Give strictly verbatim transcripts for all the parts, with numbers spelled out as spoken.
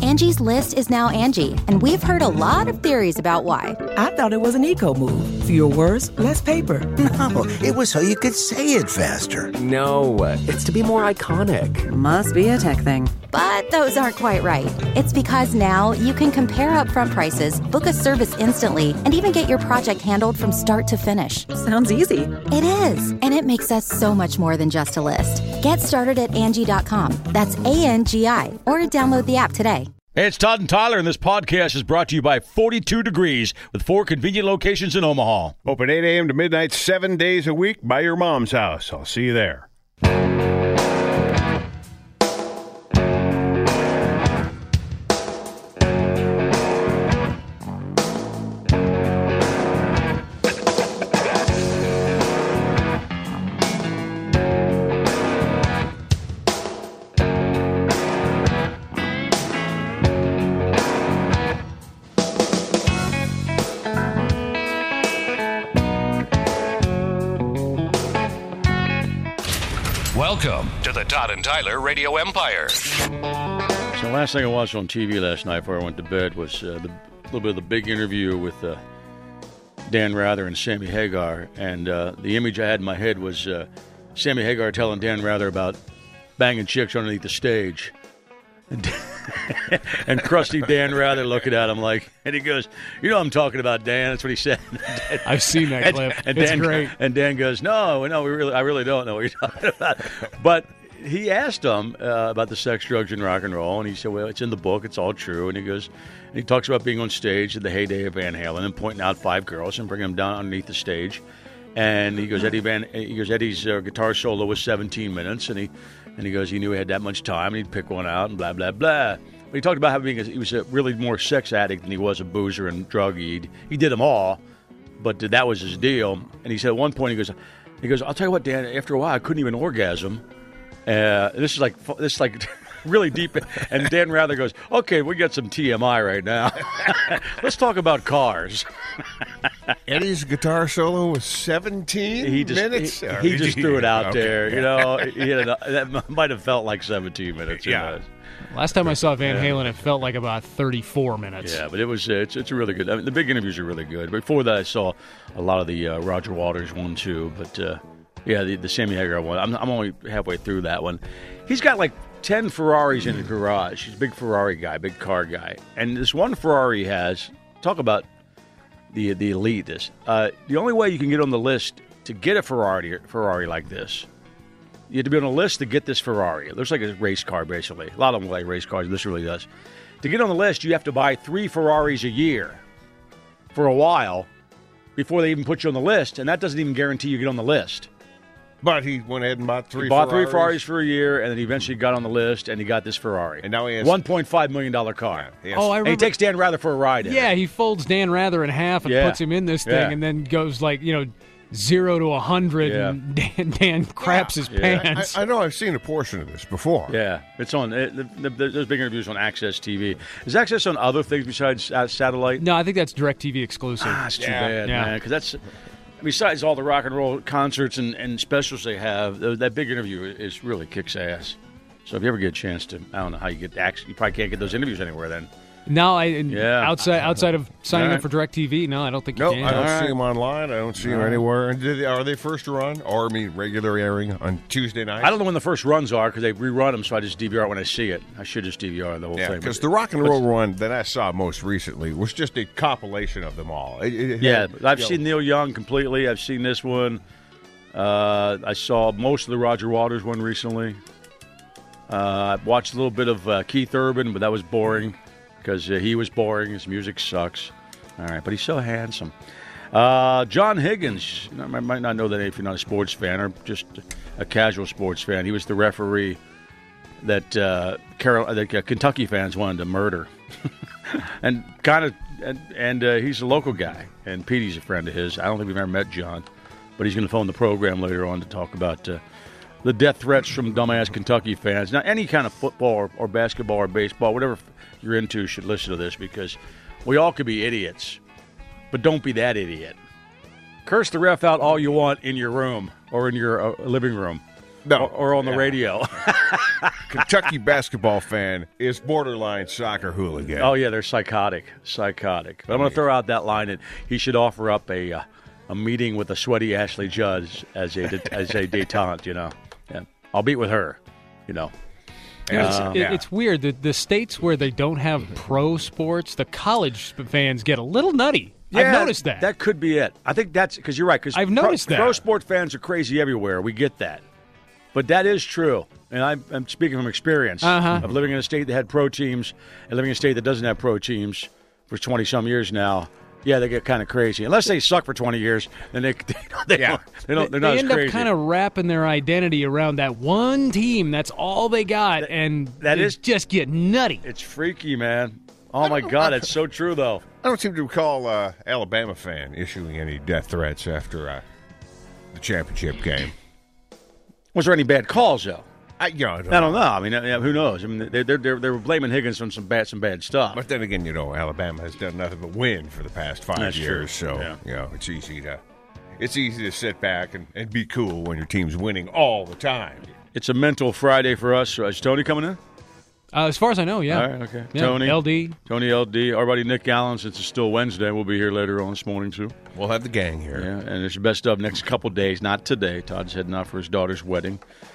Angie's List is now Angie, and we've heard a lot of theories about why. I thought it was an eco move. Fewer words, less paper. No, it was so you could say it faster. No, it's to be more iconic. Must be a tech thing. But those aren't quite right. It's because now you can compare upfront prices, book a service instantly, and even get your project handled from start to finish. Sounds easy. It is, and it makes us so much more than just a list. Get started at Angie dot com. That's A N G I, or download the app today. Hey, it's Todd and Tyler, and this podcast is brought to you by forty-two Degrees, with four convenient locations in Omaha. Open eight a.m. to midnight, seven days a week by your mom's house. I'll see you there. Welcome to the Todd and Tyler Radio Empire. So the last thing I watched on T V last night before I went to bed was uh, the little bit of the big interview with uh, Dan Rather and Sammy Hagar. And uh, the image I had in my head was uh, Sammy Hagar telling Dan Rather about banging chicks underneath the stage. And, and crusty Dan Rather looking at him like, and he goes, "You know what I'm talking about, Dan." That's what he said. I've seen that and, clip. And it's Dan, great. And Dan goes, "No, no, we really, I really don't know what you're talking about." But he asked him uh, about the sex, drugs, and rock and roll, and he said, "Well, it's in the book. It's all true." And he goes, and he talks about being on stage in the heyday of Van Halen and pointing out five girls and bringing them down underneath the stage. And he goes, Eddie Van, he goes, Eddie's uh, guitar solo was seventeen minutes, and he, and he goes, he knew he had that much time, and he'd pick one out, and blah blah blah. But he talked about how being a, he was a really more sex addict than he was a boozer and drug. He he did them all, but that was his deal. And he said at one point, he goes, he goes, "I'll tell you what, Dan. After a while, I couldn't even orgasm." Uh, this is like this is like really deep. And Dan Rather goes, "Okay, we got some T M I right now. Let's talk about cars." Eddie's guitar solo was seventeen he just, minutes? He, he just threw it out okay. there. You know, he had a, that might have felt like seventeen minutes. Yeah. You know. Last time I saw Van Yeah. Halen, it felt like about thirty-four minutes. Yeah, but it was uh, it's it's a really good. I mean, the big interviews are really good. Before that, I saw a lot of the uh, Roger Waters one too. But uh, yeah, the, the Sammy Hagar one. I'm I'm only halfway through that one. He's got like ten Ferraris in the garage. He's a big Ferrari guy, big car guy. And this one Ferrari he has. Talk about the the elite. This uh, the only way you can get on the list to get a Ferrari Ferrari like this. You have to be on a list to get this Ferrari. It looks like a race car, basically. A lot of them like race cars. This really does. To get on the list, you have to buy three Ferraris a year for a while before they even put you on the list, and that doesn't even guarantee you get on the list. But he went ahead and bought three He bought Ferraris. three Ferraris for a year, and then he eventually got on the list, and he got this Ferrari. And now he has one point five million dollars car. Yeah, has, Oh, I And he remember. takes Dan Rather for a ride in Yeah, it. he folds Dan Rather in half and Yeah. puts him in this thing, Yeah. and then goes like you know zero to a hundred, Yeah. and Dan, Dan craps his Yeah. pants. I, I know I've seen a portion of this before. Yeah, it's on. It, the, the, there's big interviews on Access T V. Is Access on other things besides uh, satellite? no, I think that's DirecTV exclusive. Ah, it's too Yeah. bad, Yeah. man. Because that's besides all the rock and roll concerts and, and specials they have. th- That big interview is really kicks ass. So if you ever get a chance to, I don't know how you get. Actually, you probably can't get those interviews anywhere then. No, I and Yeah. outside outside of signing All up for DirecTV. No, I don't think No, you I can. don't All see right. them online. I don't see them anywhere. And do they- Are they first to run? Or, I mean, regular airing on Tuesday night? I don't know when the first runs are because they rerun them, so I just D V R it when I see it. I should just D V R the whole Yeah, thing. because but- the rock and roll run that I saw most recently was just a compilation of them all. It- it had, Yeah, I've you know, seen Neil Young completely. I've seen this one. Uh, I saw most of the Roger Waters one recently. Uh, I watched a little bit of uh, Keith Urban, but that was boring because uh, he was boring. His music sucks. All right, but he's so handsome. Uh, John Higgins, you know, I might not know that if you're not a sports fan or just a casual sports fan. He was the referee that uh, Carol, that uh, Kentucky fans wanted to murder, and kind of, and, and uh, he's a local guy. And Petey's a friend of his. I don't think we've ever met John, but he's going to phone the program later on to talk about uh, the death threats from dumbass Kentucky fans. Now, any kind of football or, or basketball or baseball, whatever you're into, should listen to this because we all could be idiots, but don't be that idiot. Curse the ref out all you want in your room or in your uh, living room. No. Or, or on the Yeah. radio. Kentucky basketball fan is borderline soccer hooligan. Oh yeah, they're psychotic, psychotic. But I'm going to throw out that line that he should offer up a uh, a meeting with a sweaty Ashley Judd as a det- as a detente. You know, yeah. I'll meet with her. You know. You know, it's, Uh, it- yeah. it's weird that the states where they don't have pro sports, the college fans get a little nutty. I've Yeah, noticed that. That could be it. I think that's because you're right. Because I've noticed pro, that. pro sport fans are crazy everywhere. We get that, but that is true. And I, I'm speaking from experience Uh-huh. of living in a state that had pro teams and living in a state that doesn't have pro teams for twenty some years now. Yeah, they get kind of crazy. Unless they suck for twenty years, then they they, they, Yeah. don't, they don't. They're they not as end crazy. up kind of wrapping their identity around that one team. That's all they got, and that they is- just get nutty. It's freaky, man. Oh my God, that's so true though. I don't seem to recall uh, Alabama fan issuing any death threats after uh, the championship game. Was there any bad calls though? I, you know, I don't, I don't know. I mean, uh, who knows? I mean, they they they they were blaming Higgins on some bad some bad stuff. But then again, you know, Alabama has done nothing but win for the past five That's years. true. So, Yeah. you know, it's easy to it's easy to sit back and, and be cool when your team's winning all the time. It's a mental Friday for us. So is Tony coming in? Uh, as far as I know, yeah. All right, okay. Yeah, Tony, L D. Tony L D, our buddy Nick Allen, since it's still Wednesday, we'll be here later on this morning too. We'll have the gang here. Yeah, and it's your best of next couple days, not today. Todd's heading out for his daughter's wedding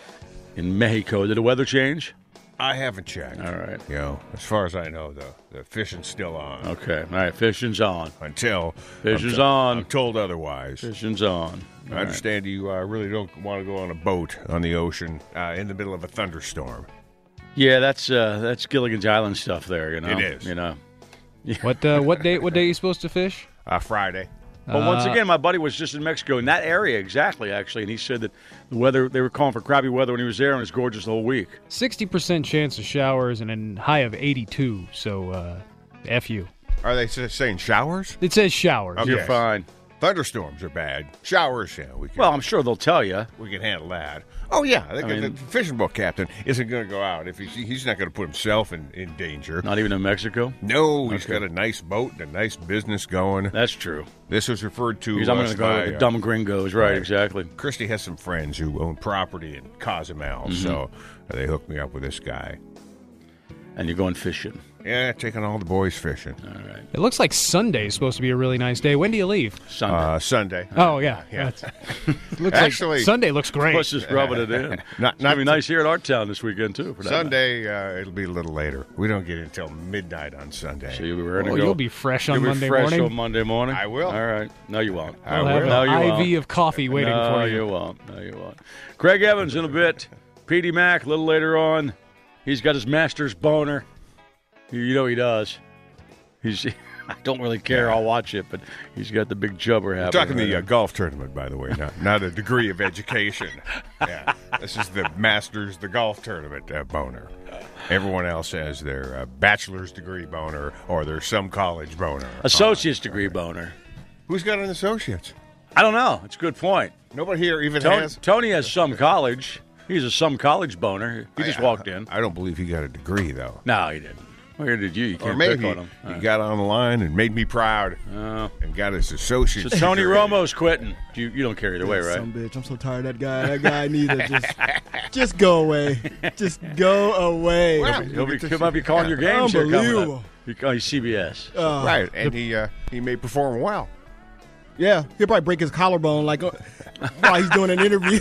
in Mexico. Did the weather change? I haven't checked. All right. You know, as far as I know, the, the fishing's still on. Okay. All right. Fishing's on. Until Fishing's I'm to- on. I'm told otherwise. Fishing's on. I understand you uh, really don't want to go on a boat on the ocean uh, in the middle of a thunderstorm. Yeah, that's uh, that's Gilligan's Island stuff there. You know. It is. You know. What uh, what day? What day are you supposed to fish? Uh, Friday. But once Uh, again, my buddy was just in Mexico in that area exactly, actually, and he said that the weather they were calling for crappy weather when he was there, and it was gorgeous the whole week. Sixty percent chance of showers and a high of eighty-two. So, uh, f you. Are they s- saying showers? It says showers. Okay. You're fine. Thunderstorms are bad. Showers, yeah, we can, Well, I'm sure they'll tell you. we can handle that. Oh, yeah. I think I mean- the fishing boat captain isn't going to go out. If he's, he's not going to put himself in, in danger. Not even in Mexico. No, he's Okay. got a nice boat and a nice business going. That's true. This was referred to Because I'm going us to go by, with the uh, dumb gringos, right? right. Exactly. Christy has some friends who own property in Cozumel, Mm-hmm. so they hooked me up with this guy. And you're going fishing. Yeah, taking all the boys fishing. All right. It looks like Sunday is supposed to be a really nice day. When do you leave? Sunday. Uh, Sunday. Oh yeah, Yeah. That's- looks Actually- like Sunday looks great. Plus just rubbing it in. Not- it's going to not be nice here at our town this weekend, too. For that matter. Sunday, uh, it'll be a little later. We don't get until midnight on Sunday. So you'll be ready Oh, to go. you'll be fresh on You'll be Monday fresh morning. on Monday morning. I will. All right. No, you won't. I I'll have will. No, an you I V won't. of coffee waiting no, for you. you won't. No, you won't. Craig Evans in a bit. Petey Mack a little later on. He's got his master's boner. You you know he does. He's. I don't really care. I'll watch it, but he's got the big jubber We're happening. talking right the uh, now. golf tournament, by the way, not, not a degree of education. Yeah, this is the Masters, the golf tournament uh, boner. Everyone else has their uh, bachelor's degree boner or their some college boner. Associate's degree boner. Who's got an associate's? I don't know. It's a good point. Nobody here even Tony, has. Tony has some college. He's a some college boner. He just I- walked in. I don't believe he got a degree, though. No, he didn't. Where did you? You can't Or maybe pick on him. he got on the line and made me proud Oh. and got his associate's So Tony degree. Romo's quitting. You you don't care either way, right? Some bitch. I'm so tired of that guy. That guy needs to just, just go away. Just go away. Wow. He'll be, he might be calling your games here coming Unbelievable. up. He, oh, he's C B S. Uh, Right, and he uh, he may perform well. Yeah, he'll probably break his collarbone like uh, while he's doing an interview.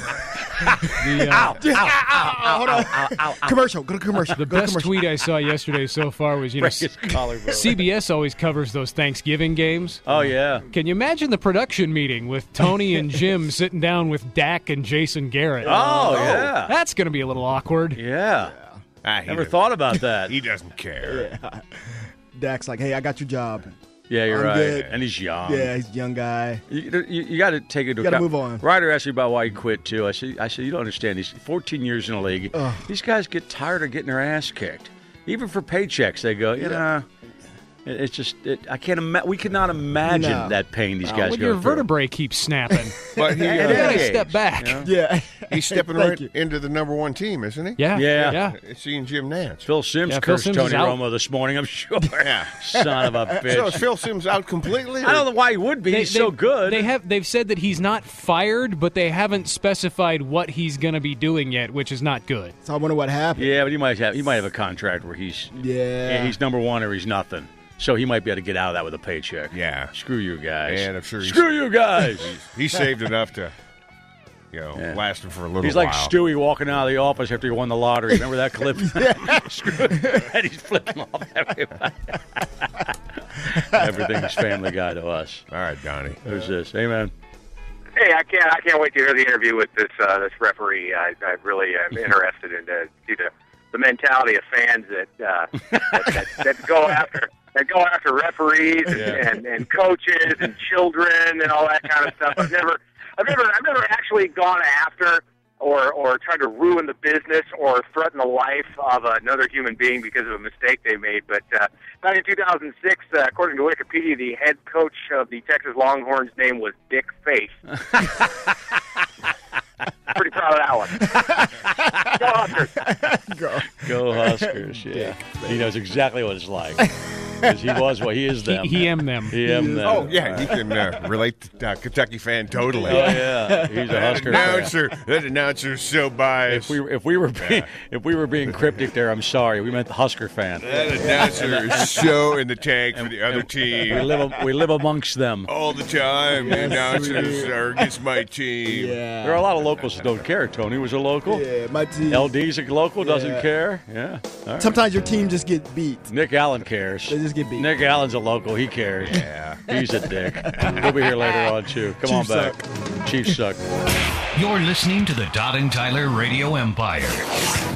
The, uh, Just- hold on. Commercial. Go to commercial. the Go to best commercial. tweet I saw yesterday so far was, you know, Break his collarbone. C B S always covers those Thanksgiving games. Oh, yeah. Can you imagine the production meeting with Tony and Jim sitting down with Dak and Jason Garrett? Oh, yeah. That's going to be a little awkward. Yeah. Ah, he Never doesn't- thought about that. He doesn't care. Dak's like, hey, I got your job. Yeah, you're I'm right. good. And he's young. Yeah, he's a young guy. You, you, you got to take it into You gotta account. move on. Ryder asked me about why he quit, too. I said, I said, you don't understand. He's fourteen years in the league. Ugh. These guys get tired of getting their ass kicked. Even for paychecks, they go, you know, It, it's just it, I can't imagine. We could not imagine No. that pain these Uh, guys when go your through. vertebrae keeps snapping, But he, you uh, gotta Yeah. step back. You know? Yeah. he's stepping Thank right you. into the number one team, isn't he? Yeah, Yeah. yeah. It's seeing Jim Nance. Phil Simms Yeah, Phil cursed Simms Tony is out. Romo this morning. I'm sure. Yeah. Son of a bitch. So is Phil Simms out completely? I don't know why he would be. They- He's they- so good. They have they've said that he's not fired, but they haven't specified what he's going to be doing yet, which is not good. So I wonder what happened. Yeah, but he might have he might have a contract where he's Yeah. he's number one or he's nothing. So he might be able to get out of that with a paycheck. Yeah. Screw you guys. And I'm sure he's- Screw you guys. He saved enough to, you know, Yeah. last him for a little He's while. like Stewie walking out of the office after he won the lottery. Remember that clip? Screw and he's flipping off everybody. Everything's Family Guy to us. All right, Donnie. Who's this? Hey, man. Hey, I can't I can't wait to hear the interview with this uh, this referee. I, I really am interested in to see the, the mentality of fans that, uh, that, that that go after that go after referees and, Yeah. and, and coaches and children and all that kind of stuff. I've never I've never I've never actually gone after or or tried to ruin the business or threaten the life of another human being because of a mistake they made. But uh, back in two thousand six, uh, according to Wikipedia, the head coach of the Texas Longhorns' name was Dick Face. Pretty proud of that one. Go Huskers. Go. Go Huskers. Yeah. He knows exactly what it's like. 'Cause he was what he is them. He, he am them. He am them. Oh, yeah, he can uh, relate to uh, Kentucky fan totally. Oh, yeah. He's a That Husker fan. announcer, that announcer's so biased. If we if we were being, if we were being cryptic there, I'm sorry. We meant the Husker fan. that announcer is so in the tank for the other We team. live we live amongst them. All the time, the announcers are against my team. Yeah. There are a lot of locals that don't care. Tony was a local. Yeah, my team. L D's a local, doesn't Yeah. care. Yeah. All right. Sometimes your team just get beat. Nick Allen cares. They just get beat. Nick Allen's a local. He cares. Yeah. He's a dick. We'll be here later on, too. Come Chiefs on back. Chiefs suck. You're listening to the Todd and Tyler Radio Empire.